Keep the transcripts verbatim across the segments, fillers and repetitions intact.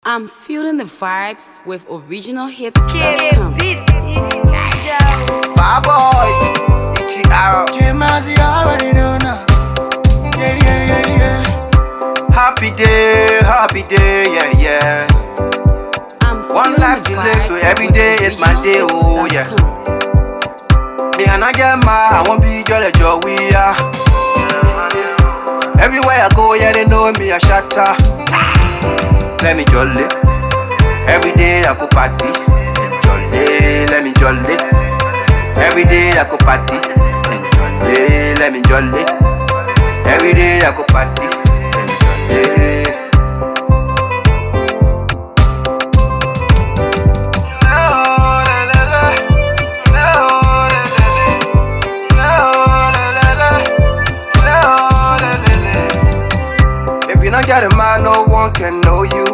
I'm feeling the vibes with original hits. Bad boy, it's the arrow. Jemaz, you already know now. Yeah, yeah, yeah, yeah. Happy day, happy day, yeah, yeah. I'm One life to live, so every day is my day, oh yeah. Me and I get mad, I won't be jolly joy, yeah. Everywhere I go, yeah, they know me, I shatter. Let me jolly. Every day I go party. Jolly, let me jolly. Every day I go party. Jolly, let me jolly. Every day I go party. Jolly. If you not get a man, no one can know you.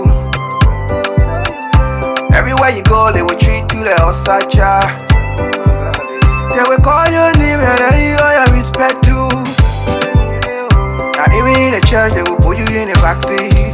Everywhere you go, they will treat you like Osacha. They will call your name and then you got your respect too. Now even in the church, they will put you in the backseat.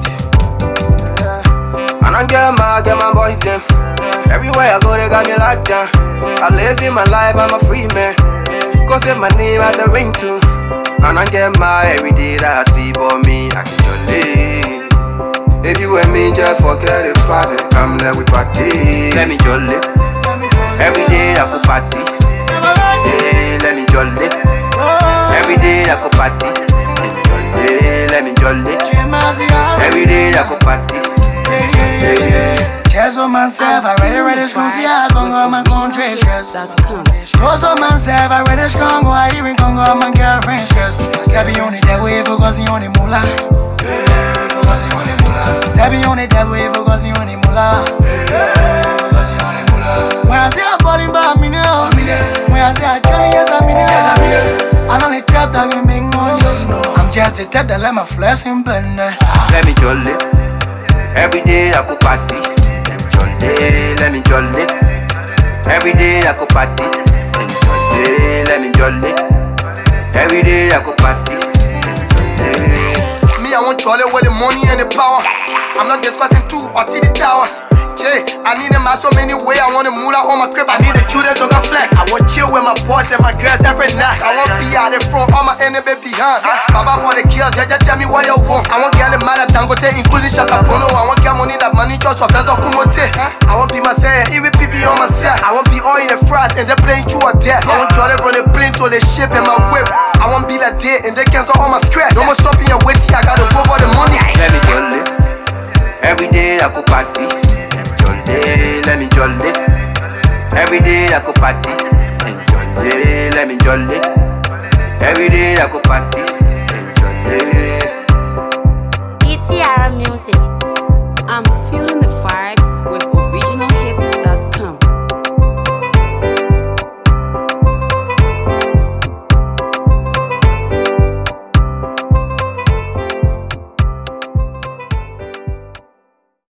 And I get my, get my boys them. Everywhere I go, they got me locked down. I live in my life, I'm a free man. Go say my name at the ring too. And I get my every day that I see for me, I can jolly. If you and me just forget it, party, come let we party. Let me jolly. Every day I go party. Hey, let me jolly. Every day I go party. Hey, let me jolly. Every day I go party. Hey, yeah. Just on myself, I read it, read it, strong, see I gon' go my country stress. Cause on myself, I read it strong, I even gon' go my girlfriend stress. Stepping on it that way, focusing on the moolah. Focusing on the moolah. Stepping on it that way, focusing on the moolah. Focusing on the moolah. When I say I'm falling back, me now. When I say I journey, yes, I'm in it. I'm on the trap that will make money. I'm just the type that let my flesh in burn. Let me jolly. Every day I go party. Jolly, let me jolly. Every day I go party. Jolly, let me jolly. Every day I go party. Jolly. Me, I want jolly with the money and the power. I'm not discussing two or three towers. Jay, I need them out so many ways. I want to move out on my crib. I need the children to go flex. I want chill with my boys and my girls every night. I want be out in front, all my enemy behind. Baba for the girls, they just tell me what you want. I want get the man at Dangote, including Shaka Pono. I want get money that money just for first of Kumote. I want be myself, even people on myself. I want be all in the fries and they playing you or there. I want Jordan from the plane to the ship in my whip. I want be like day and they cancel all my scratch. No more stopping and waiting, I gotta go for the money. Let me jolly. Every day I go party. Jolly, let me jolly. Every day I go party. Jolly, let me jolly. Every day I go party. Jolly.